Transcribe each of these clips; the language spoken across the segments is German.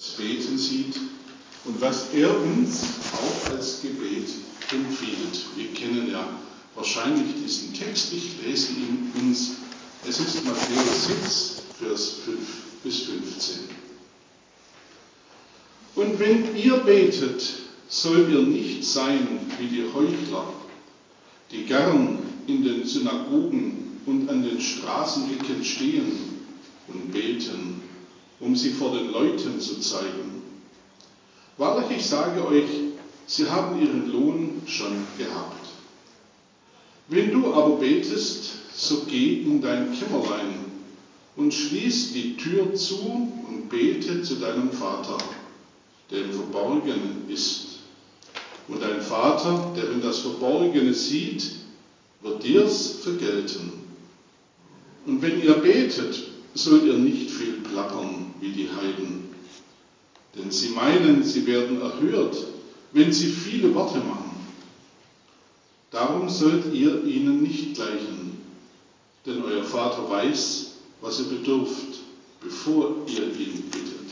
das Beten sieht und was er uns auch als Gebet empfiehlt. Wir kennen ja wahrscheinlich diesen Text, ich lese ihn uns. Es ist Matthäus 6, Vers 5 bis 15. Und wenn ihr betet, sollt ihr nicht sein wie die Heuchler, die gern in den Synagogen und an den Straßenecken stehen und beten, um sie vor den Leuten zu zeigen. Wahrlich, ich sage euch, sie haben ihren Lohn schon gehabt. Wenn du aber betest, so geh in dein Kämmerlein und schließ die Tür zu und bete zu deinem Vater, der im Verborgenen ist. Und dein Vater, der in das Verborgene sieht, wird dir's vergelten. Und wenn ihr betet, sollt ihr nicht viel plappern wie die Heiden. Denn sie meinen, sie werden erhört, wenn sie viele Worte machen. Darum sollt ihr ihnen nicht gleichen, denn euer Vater weiß, was ihr bedürft, bevor ihr ihn bittet.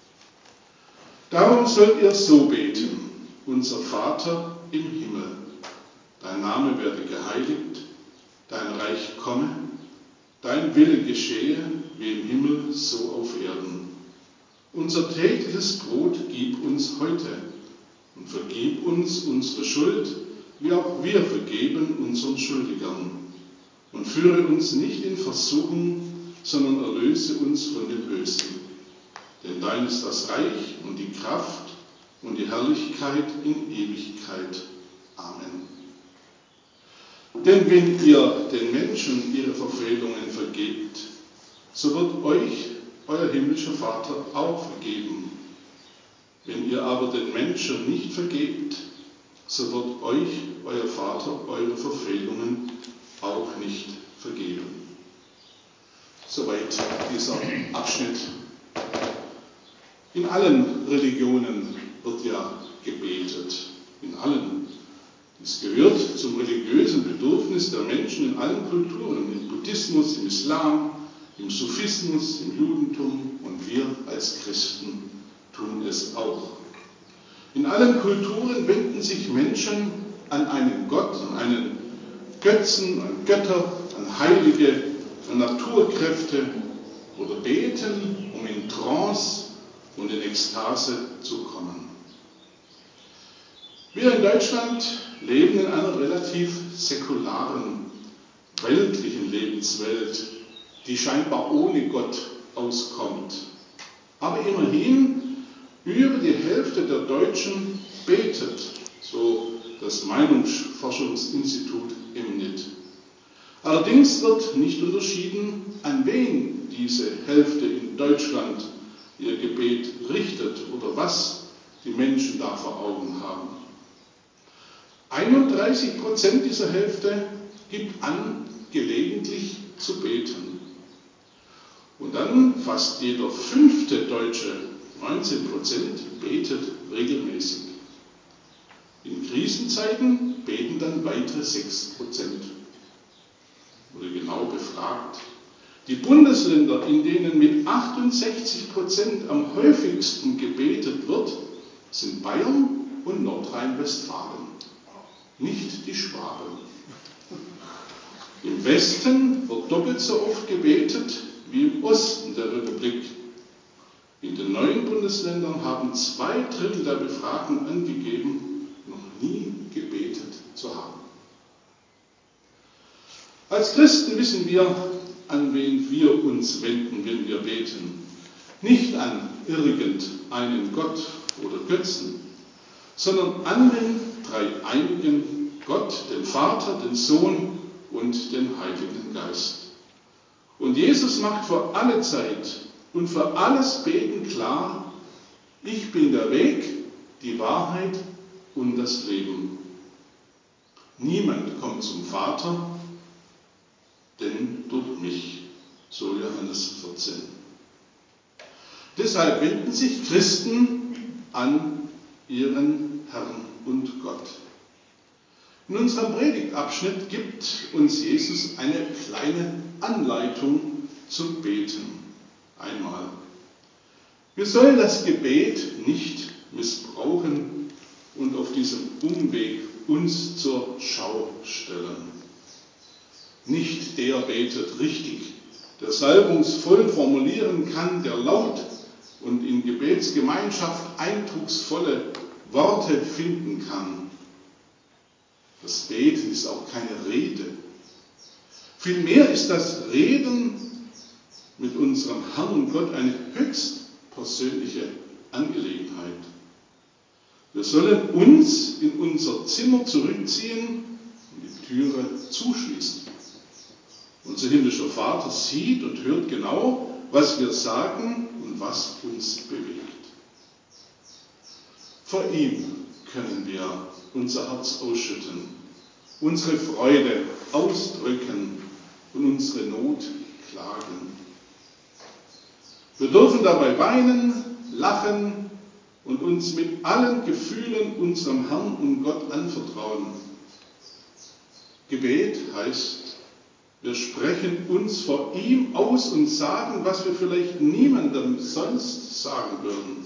Darum sollt ihr so beten: Unser Vater im Himmel, dein Name werde geheiligt, dein Reich komme, dein Wille geschehe, wie im Himmel, so auf Erden. Unser tägliches Brot gib uns heute und vergib uns unsere Schuld, wie auch wir vergeben unseren Schuldigern. Und führe uns nicht in Versuchung, sondern erlöse uns von dem Bösen. Denn dein ist das Reich und die Kraft und die Herrlichkeit in Ewigkeit. Amen. Denn wenn ihr den Menschen ihre Verfehlungen vergebt, so wird euch euer himmlischer Vater auch vergeben. Wenn ihr aber den Menschen nicht vergebt, so wird euch euer Vater eure Verfehlungen auch nicht vergeben. Soweit dieser Abschnitt. In allen Religionen wird ja gebetet. In allen. Dies gehört zum religiösen Bedürfnis der Menschen in allen Kulturen, im Buddhismus, im Islam, im Sufismus, im Judentum, und wir als Christen tun es auch. In allen Kulturen wenden sich Menschen an einen Gott, an einen Götzen, an Götter, an Heilige, an Naturkräfte oder beten, um in Trance und in Ekstase zu kommen. Wir in Deutschland leben in einer relativ säkularen, weltlichen Lebenswelt, die scheinbar ohne Gott auskommt. Aber immerhin, über die Hälfte der Deutschen betet, so das Meinungsforschungsinstitut MNIT. Allerdings wird nicht unterschieden, an wen diese Hälfte in Deutschland ihr Gebet richtet oder was die Menschen da vor Augen haben. 31% dieser Hälfte gibt an, gelegentlich zu beten. Und dann fast jeder 5. Deutsche, 19%, betet regelmäßig. In Krisenzeiten beten dann weitere 6%. Wurde genau befragt. Die Bundesländer, in denen mit 68% am häufigsten gebetet wird, sind Bayern und Nordrhein-Westfalen, nicht die Schwaben. Im Westen wird doppelt so oft gebetet wie im Osten der Republik. In den neuen Bundesländern haben 2/3 der Befragten angegeben, noch nie gebetet zu haben. Als Christen wissen wir, an wen wir uns wenden, wenn wir beten. Nicht an irgendeinen Gott oder Götzen, sondern an den dreieinigen Gott, den Vater, den Sohn und den Heiligen Geist. Und Jesus macht für alle Zeit und für alles Beten klar: Ich bin der Weg, die Wahrheit und das Leben. Niemand kommt zum Vater, denn durch mich, so Johannes 14. Deshalb wenden sich Christen an ihren Herrn und Gott. In unserem Predigtabschnitt gibt uns Jesus eine kleine Anleitung zum Beten. Einmal. Wir sollen das Gebet nicht missbrauchen und auf diesem Umweg uns zur Schau stellen. Nicht der betet richtig, der salbungsvoll formulieren kann, der laut und in Gebetsgemeinschaft eindrucksvolle Worte finden kann. Das Beten ist auch keine Rede. Vielmehr ist das Reden mit unserem Herrn und Gott eine höchst persönliche Angelegenheit. Wir sollen uns in unser Zimmer zurückziehen und die Türe zuschließen. Unser himmlischer Vater sieht und hört genau, was wir sagen und was uns bewegt. Vor ihm können wir unser Herz ausschütten, unsere Freude ausdrücken und unsere Not klagen. Wir dürfen dabei weinen, lachen und uns mit allen Gefühlen unserem Herrn und Gott anvertrauen. Gebet heißt, wir sprechen uns vor ihm aus und sagen, was wir vielleicht niemandem sonst sagen würden.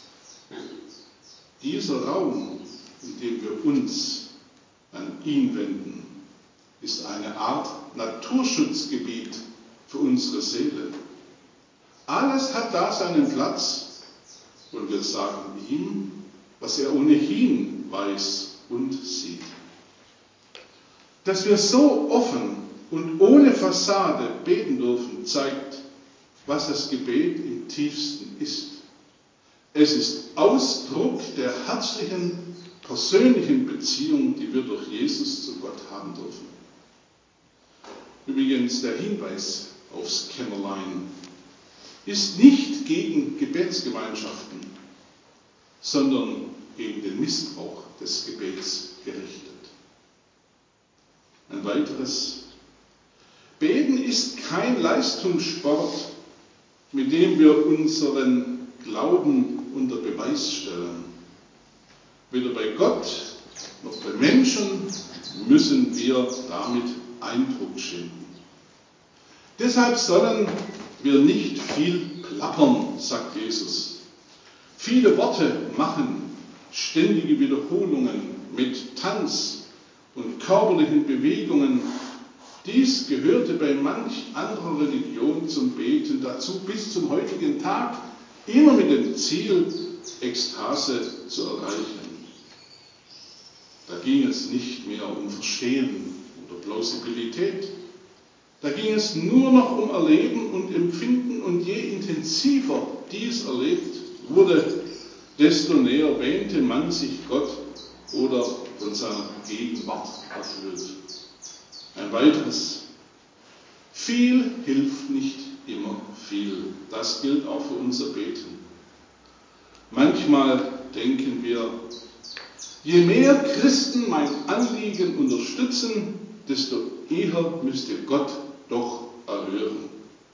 Dieser Raum, in dem wir uns an ihn wenden, ist eine Art Naturschutzgebiet für unsere Seele. Alles hat da seinen Platz und wir sagen ihm, was er ohnehin weiß und sieht. Dass wir so offen und ohne Fassade beten dürfen, zeigt, was das Gebet im tiefsten ist. Es ist Ausdruck der herzlichen, persönlichen Beziehung, die wir durch Jesus zu Gott haben dürfen. Übrigens der Hinweis aufs Kämmerlein ist nicht gegen Gebetsgemeinschaften, sondern gegen den Missbrauch des Gebets gerichtet. Ein weiteres: Beten ist kein Leistungssport, mit dem wir unseren Glauben unter Beweis stellen. Weder bei Gott noch bei Menschen müssen wir damit Eindruck schinden. Deshalb sollen wir nicht viel plappern, sagt Jesus. Viele Worte machen, ständige Wiederholungen mit Tanz und körperlichen Bewegungen. Dies gehörte bei manch anderer Religion zum Beten dazu, bis zum heutigen Tag, immer mit dem Ziel, Ekstase zu erreichen. Da ging es nicht mehr um Verstehen oder Plausibilität. Da ging es nur noch um Erleben und Empfinden, und je intensiver dies erlebt wurde, desto näher wähnte man sich Gott oder von seiner Gegenwart erfüllt. Ein weiteres: Viel hilft nicht immer viel. Das gilt auch für unser Beten. Manchmal denken wir, je mehr Christen mein Anliegen unterstützen, desto eher müsste Gott doch erhören.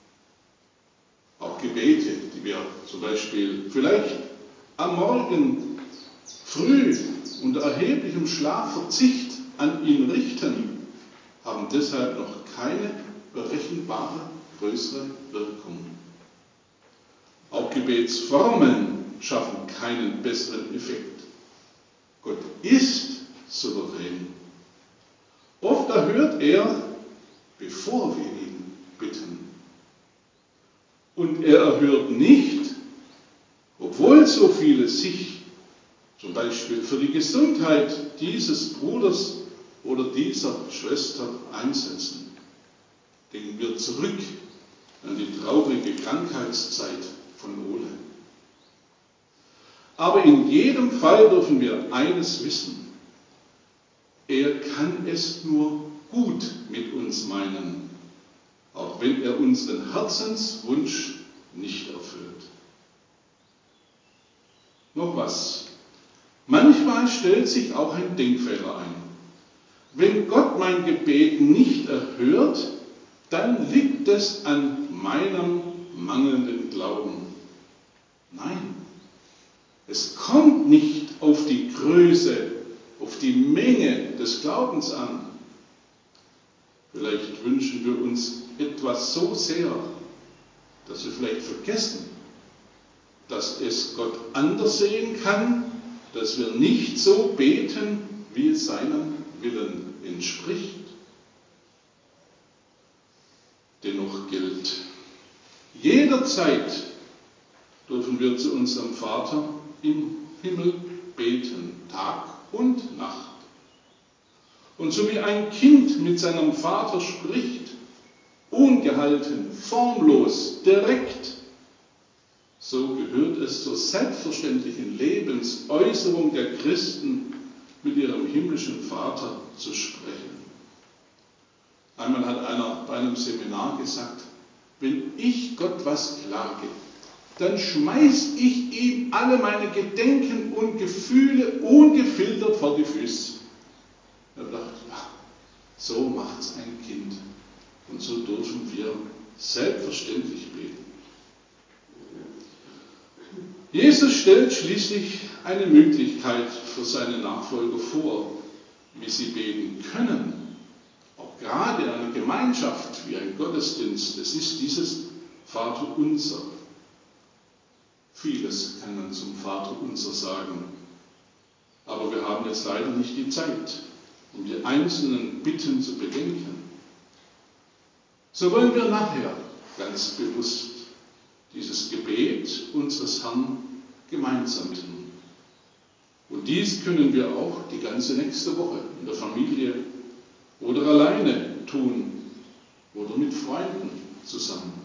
Auch Gebete, die wir zum Beispiel vielleicht am Morgen früh unter erheblichem Schlafverzicht an ihn richten, haben deshalb noch keine berechenbare größere Wirkung. Auch Gebetsformen schaffen keinen besseren Effekt. Gott ist souverän. Oft erhört er, bevor wir ihn bitten. Und er erhört nicht, obwohl so viele sich zum Beispiel für die Gesundheit dieses Bruders oder dieser Schwester einsetzen. Denken wir zurück an die traurige Krankheitszeit von Ole. Aber in jedem Fall dürfen wir eines wissen: Er kann es nur gut mit uns meinen, auch wenn er unseren Herzenswunsch nicht erfüllt. Noch was: Manchmal stellt sich auch ein Denkfehler ein. Wenn Gott mein Gebet nicht erhört, dann liegt es an meinem mangelnden Glauben. Nein, es kommt nicht auf die Größe, auf die Menge des Glaubens an. Vielleicht wünschen wir uns etwas so sehr, dass wir vielleicht vergessen, dass es Gott anders sehen kann, dass wir nicht so beten, wie es seinem Willen entspricht. Dennoch gilt, jederzeit dürfen wir zu unserem Vater im Himmel beten, Tag und Nacht. Und so wie ein Kind mit seinem Vater spricht, ungehalten, formlos, direkt, so gehört es zur selbstverständlichen Lebensäußerung der Christen, mit ihrem himmlischen Vater zu sprechen. Einmal hat einer bei einem Seminar gesagt, wenn ich Gott was klage, dann schmeiß ich ihm alle meine Gedenken und Gefühle ungefiltert vor die Füße. Er dachte, ja, so macht's ein Kind. Und so dürfen wir selbstverständlich beten. Jesus stellt schließlich eine Möglichkeit für seine Nachfolger vor, wie sie beten können. Auch gerade in einer Gemeinschaft wie ein Gottesdienst, es ist dieses Vaterunser. Vieles kann man zum Vaterunser sagen, aber wir haben jetzt leider nicht die Zeit, um die einzelnen Bitten zu bedenken. So wollen wir nachher ganz bewusst dieses Gebet unseres Herrn gemeinsam tun. Und dies können wir auch die ganze nächste Woche in der Familie oder alleine tun oder mit Freunden zusammen.